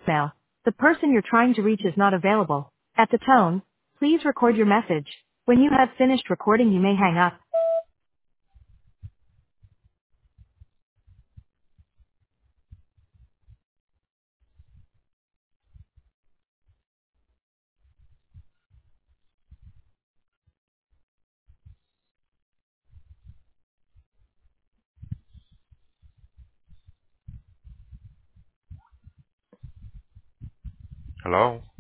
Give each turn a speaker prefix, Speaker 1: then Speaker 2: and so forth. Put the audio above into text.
Speaker 1: voicemail. The person you're trying to reach is not available. At the tone, please record your message. When you have finished recording, you may hang up.
Speaker 2: Hello?